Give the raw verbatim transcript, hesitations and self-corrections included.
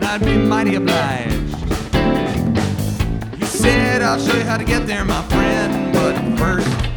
I'd be mighty obliged. He said, I'll show you how to get there, my friend, but first